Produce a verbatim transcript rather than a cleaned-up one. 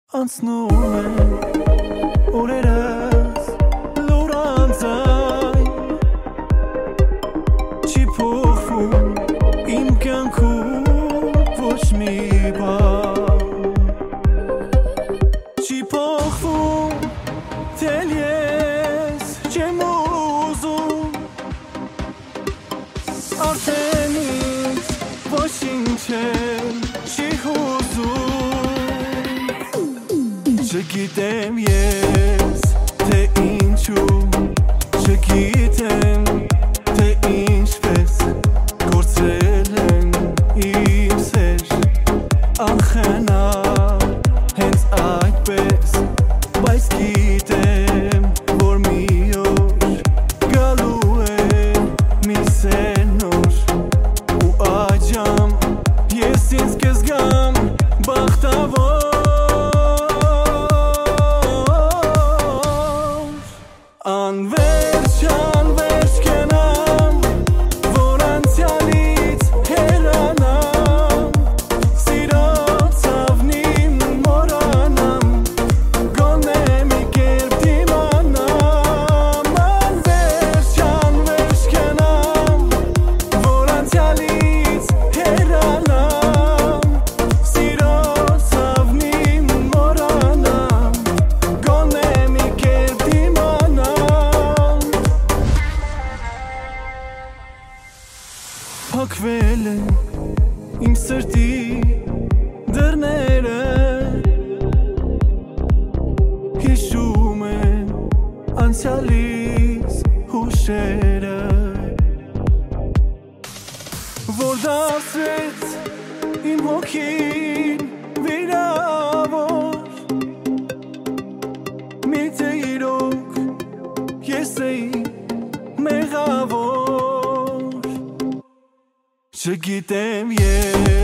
Անցնում են օրերս լուրան ձայն Չի փոխվում իմ կյանքում ոչ մի բան Չի փոխվում թել ես չեմ ուզում Արդեն ինձ ոչինչ էլ չի հուզում Չգիտեմ ես, թե ինչու, չգիտեմ, թե ինչպես կործրել են իմ սեր Անխնա հենց այդպես, բայց գիտեմ, որ մի օր գալու է մի սերնոր ու աճամ ես ինձ կզգամ բախտավոր Անվերջ, անվերջ կենամ, որ անցյալից հեռանամ Սիրո ցավնին մորանամ, գոնե մի կերպ դիմանամ Անվերջ, անվերջ կենամ, որ անցյալից հեռանամ Սիրո ցավնին մորանամ, գոնե մի կերպ Փակվել են իմ սրտի դռները Հիշում են անցյալից հուշերը Որ դասեց իմ հոգին վիրավոր Միթե իրոք ես էի մեղավոր Չգիտեմ ես